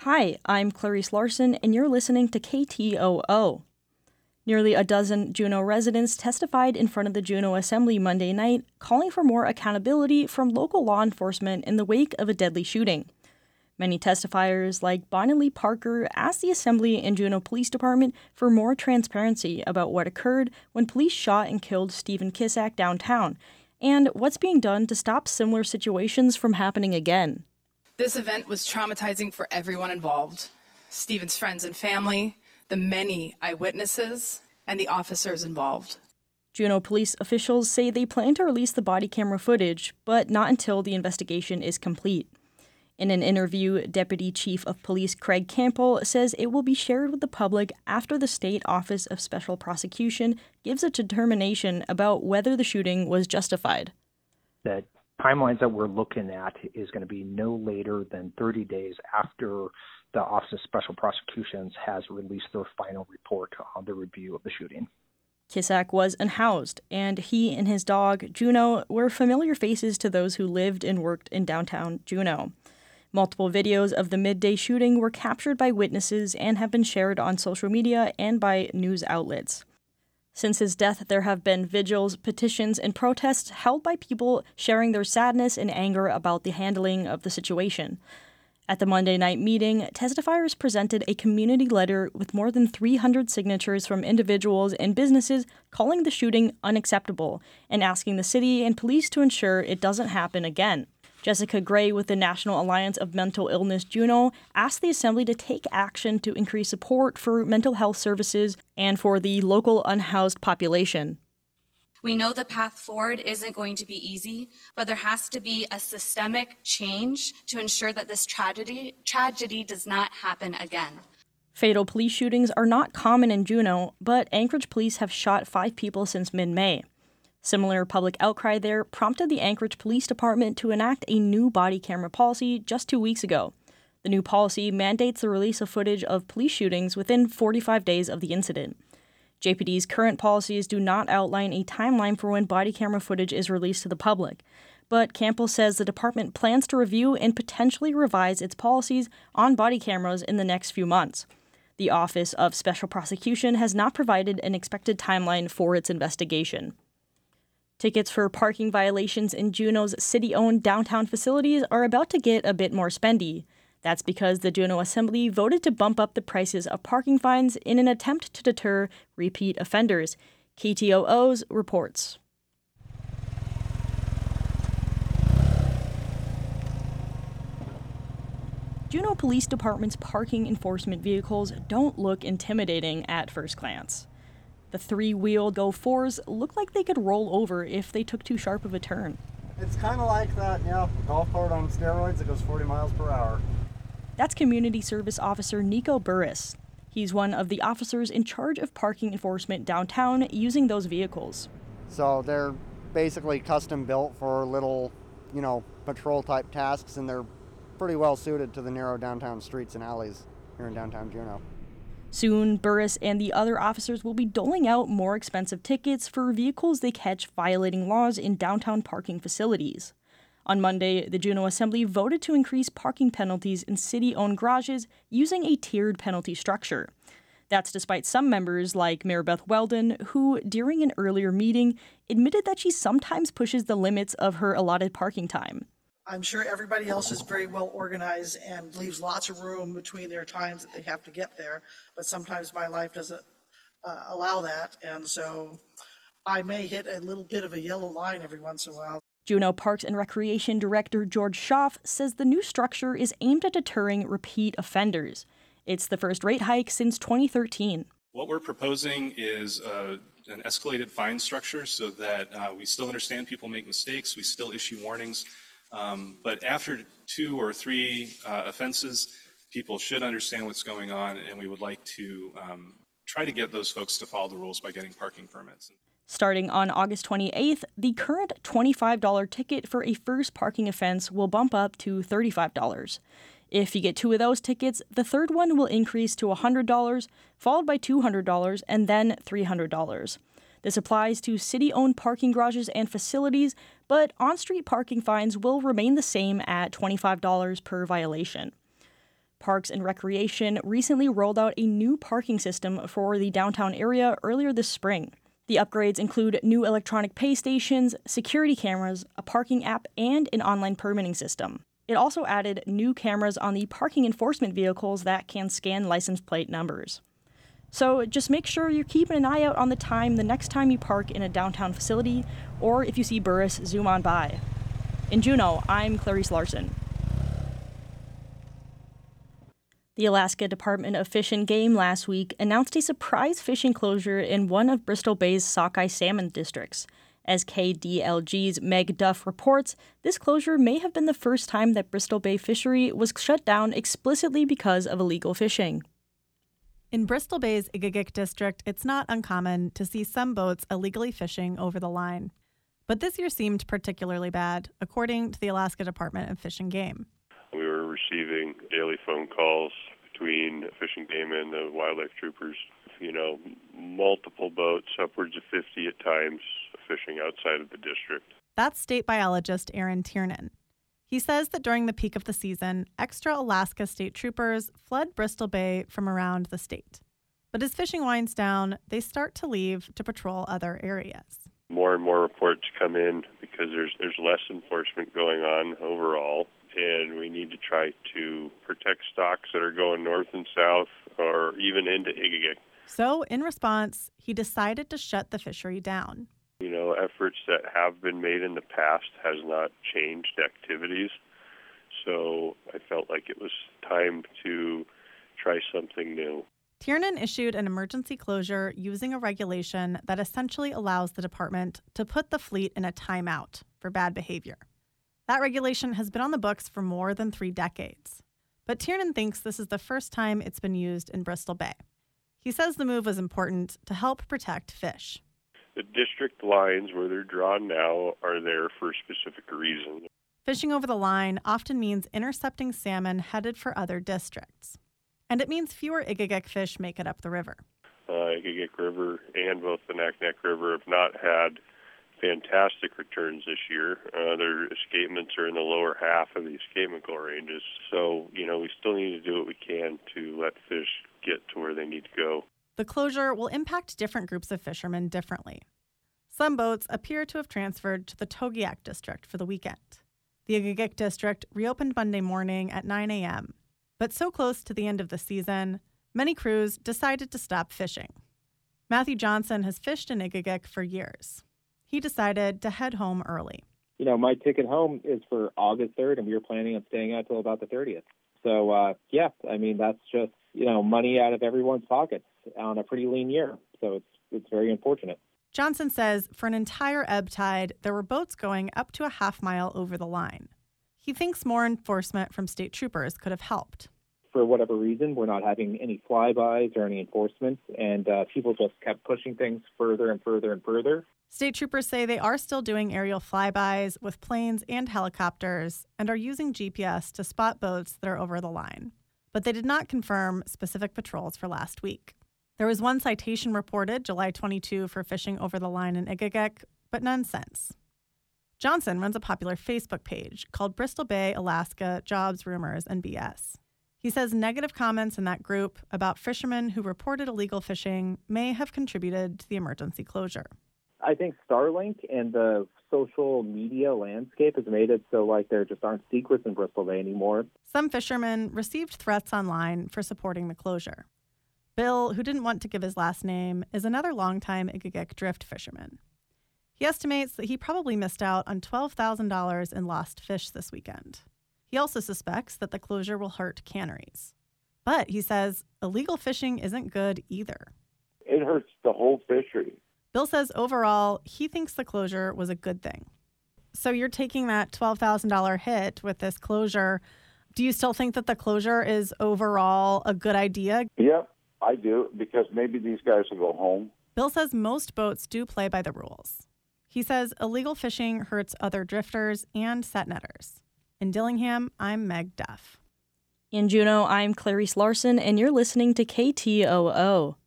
Hi, I'm Clarice Larson, and you're listening to KTOO. Nearly a dozen Juneau residents testified in front of the Juneau Assembly Monday night, calling for more accountability from local law enforcement in the wake of a deadly shooting. Many testifiers, like Bonnie Lee Parker, asked the Assembly and Juneau Police Department for more transparency about what occurred when police shot and killed Stephen Kissack downtown, and what's being done to stop similar situations from happening again. This event was traumatizing for everyone involved: Stephen's friends and family, the many eyewitnesses, and the officers involved. Juneau police officials say they plan to release the body camera footage, but not until the investigation is complete. In an interview, Deputy Chief of Police Craig Campbell says it will be shared with the public after the State Office of Special Prosecution gives a determination about whether the shooting was justified. That timelines that we're looking at is going to be no later than 30 days after the Office of Special Prosecutions has released their final report on the review of the shooting. Kissack was unhoused, and he and his dog, Juno, were familiar faces to those who lived and worked in downtown Juneau. Multiple videos of the midday shooting were captured by witnesses and have been shared on social media and by news outlets. Since his death, there have been vigils, petitions, and protests held by people sharing their sadness and anger about the handling of the situation. At the Monday night meeting, testifiers presented a community letter with more than 300 signatures from individuals and businesses calling the shooting unacceptable and asking the city and police to ensure it doesn't happen again. Jessica Gray with the National Alliance of Mental Illness Juneau asked the Assembly to take action to increase support for mental health services and for the local unhoused population. We know the path forward isn't going to be easy, but there has to be a systemic change to ensure that this tragedy does not happen again. Fatal police shootings are not common in Juneau, but Anchorage police have shot 5 people since mid-May. Similar public outcry there prompted the Anchorage Police Department to enact a new body camera policy just 2 weeks ago. The new policy mandates the release of footage of police shootings within 45 days of the incident. JPD's current policies do not outline a timeline for when body camera footage is released to the public, but Campbell says the department plans to review and potentially revise its policies on body cameras in the next few months. The Office of Special Prosecution has not provided an expected timeline for its investigation. Tickets for parking violations in Juneau's city-owned downtown facilities are about to get a bit more spendy. That's because the Juneau Assembly voted to bump up the prices of parking fines in an attempt to deter repeat offenders. KTOO's reports. Juneau Police Department's parking enforcement vehicles don't look intimidating at first glance. The 3-wheel Go4s look like they could roll over if they took too sharp of a turn. It's kind of like that, golf cart on steroids that goes 40 miles per hour. That's Community Service Officer Nico Burris. He's one of the officers in charge of parking enforcement downtown using those vehicles. So they're basically custom built for little, patrol type tasks, and they're pretty well suited to the narrow downtown streets and alleys here in downtown Juneau. Soon, Burris and the other officers will be doling out more expensive tickets for vehicles they catch violating laws in downtown parking facilities. On Monday, the Juneau Assembly voted to increase parking penalties in city-owned garages using a tiered penalty structure. That's despite some members, like Mayor Beth Weldon, who, during an earlier meeting, admitted that she sometimes pushes the limits of her allotted parking time. I'm sure everybody else is very well organized and leaves lots of room between their times that they have to get there, but sometimes my life doesn't allow that, and so I may hit a little bit of a yellow line every once in a while. Juneau Parks and Recreation Director George Schaff says the new structure is aimed at deterring repeat offenders. It's the first rate hike since 2013. What we're proposing is an escalated fine structure so that we still understand people make mistakes, we still issue warnings. But after 2 or 3 offenses, people should understand what's going on, and we would like to try to get those folks to follow the rules by getting parking permits. Starting on August 28th, the current $25 ticket for a first parking offense will bump up to $35. If you get 2 of those tickets, the third one will increase to $100, followed by $200, and then $300. This applies to city-owned parking garages and facilities, but on-street parking fines will remain the same at $25 per violation. Parks and Recreation recently rolled out a new parking system for the downtown area earlier this spring. The upgrades include new electronic pay stations, security cameras, a parking app, and an online permitting system. It also added new cameras on the parking enforcement vehicles that can scan license plate numbers. So just make sure you're keeping an eye out on the time the next time you park in a downtown facility, or if you see Burris, zoom on by. In Juneau, I'm Clarice Larson. The Alaska Department of Fish and Game last week announced a surprise fishing closure in one of Bristol Bay's sockeye salmon districts. As KDLG's Meg Duff reports, this closure may have been the first time that Bristol Bay Fishery was shut down explicitly because of illegal fishing. In Bristol Bay's Igigik district, it's not uncommon to see some boats illegally fishing over the line. But this year seemed particularly bad, according to the Alaska Department of Fish and Game. We were receiving daily phone calls between Fish and Game and the wildlife troopers. Multiple boats, upwards of 50 at times, fishing outside of the district. That's state biologist Aaron Tiernan. He says that during the peak of the season, extra Alaska state troopers flood Bristol Bay from around the state. But as fishing winds down, they start to leave to patrol other areas. More and more reports come in because there's less enforcement going on overall, and we need to try to protect stocks that are going north and south or even into Igigik. So, in response, he decided to shut the fishery down. Efforts that have been made in the past has not changed activities. So I felt like it was time to try something new. Tiernan issued an emergency closure using a regulation that essentially allows the department to put the fleet in a timeout for bad behavior. That regulation has been on the books for more than 3 decades. But Tiernan thinks this is the first time it's been used in Bristol Bay. He says the move was important to help protect fish. The district lines where they're drawn now are there for a specific reason. Fishing over the line often means intercepting salmon headed for other districts. And it means fewer Igigik fish make it up the river. Igigik River and both the Naknek River have not had fantastic returns this year. Their escapements are in the lower half of the escapement goal ranges. So, we still need to do what we can to let fish get to where they need to go. The closure will impact different groups of fishermen differently. Some boats appear to have transferred to the Togiak district for the weekend. The Igigik district reopened Monday morning at 9 a.m., but so close to the end of the season, many crews decided to stop fishing. Matthew Johnson has fished in Igigik for years. He decided to head home early. My ticket home is for August 3rd, and we were planning on staying out till about the 30th. So, that's just, money out of everyone's pockets on a pretty lean year. So it's very unfortunate. Johnson says for an entire ebb tide, there were boats going up to a half mile over the line. He thinks more enforcement from state troopers could have helped. For whatever reason, we're not having any flybys or any enforcement, and people just kept pushing things further and further and further. State troopers say they are still doing aerial flybys with planes and helicopters and are using GPS to spot boats that are over the line. But they did not confirm specific patrols for last week. There was one citation reported July 22 for fishing over the line in Igigik, but none since. Johnson runs a popular Facebook page called Bristol Bay, Alaska Jobs, Rumors, and BS. He says negative comments in that group about fishermen who reported illegal fishing may have contributed to the emergency closure. I think Starlink and the social media landscape has made it so there just aren't secrets in Bristol Bay anymore. Some fishermen received threats online for supporting the closure. Bill, who didn't want to give his last name, is another longtime Igigik drift fisherman. He estimates that he probably missed out on $12,000 in lost fish this weekend. He also suspects that the closure will hurt canneries. But, he says, illegal fishing isn't good either. It hurts the whole fishery. Bill says overall, he thinks the closure was a good thing. So you're taking that $12,000 hit with this closure. Do you still think that the closure is overall a good idea? Yep, I do, because maybe these guys will go home. Bill says most boats do play by the rules. He says illegal fishing hurts other drifters and set netters. In Dillingham, I'm Meg Duff. In Juneau, I'm Clarice Larson, and you're listening to KTOO.